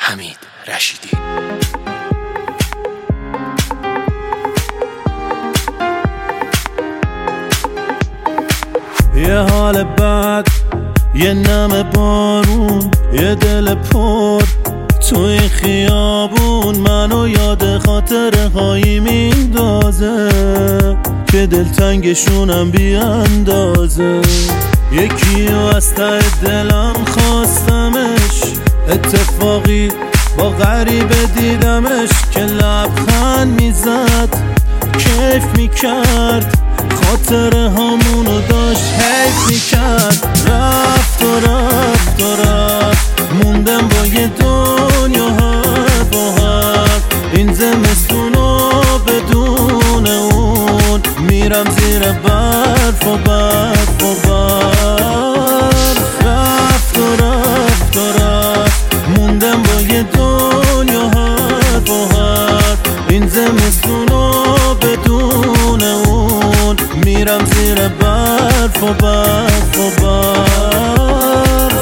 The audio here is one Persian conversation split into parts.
حمید رشیدی. یه حال بد، یه نم بارون، یه دل پر تو این خیابون منو یاد خاطره هایی میندازه که دلتنگشونم بی اندازه. یکیو از ته دلم خواستمش، اتفاقی با غریبه دیدمش که لبخند میزد، کیف میکرد، خاطره همونو داشت حیف میکرد. رفت و رفت و رفت، موندم با یه دنیا حرف و حرف. این زمستونو بدون اون میرم زیر برف و برف و برف. رفت و رفت و رفت، موندم با یه دنیا حرف و حرف. این زمستونو بدون اون میرم زیر برف و برف و برف.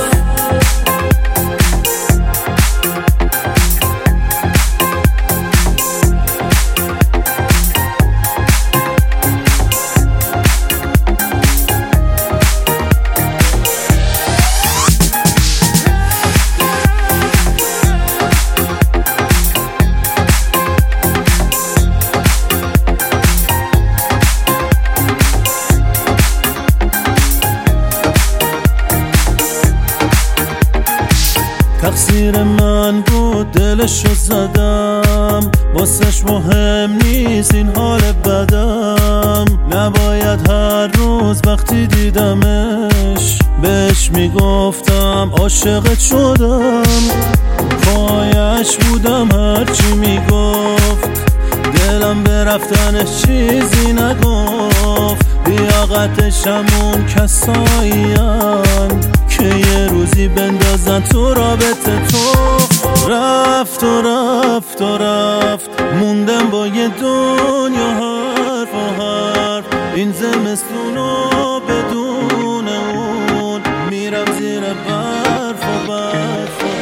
تقصیر من بود، دلشو زدم، واسش مهم نیست این حال بدم. نباید هر روز وقتی دیدمش بهش میگفتم عاشقت شدم. پایش بودم هرچی میگفت، دلم به رفتنش چیزی نگفت. لیاقتش همون کسایین که یه روزی بندازن تو رابطه تو. رفت و رفت و رفت، موندم با یه دنیا حرف و حرف. این زمستونو بدون اون میرم زیر برف و برف و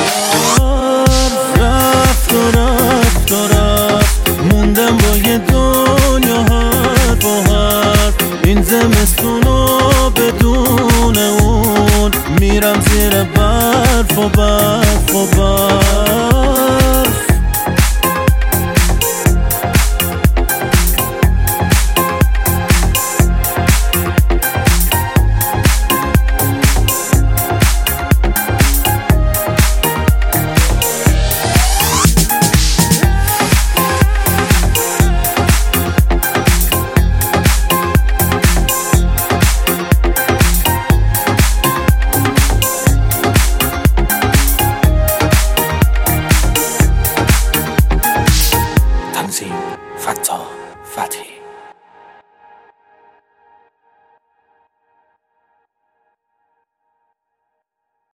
برف. رفت و رفت و رفت، موندم با یه دنیا حرف و حرف. این زمستونو بدون اون میرم زیر برف و برف و برف. تنظیم: فتاح فتحی.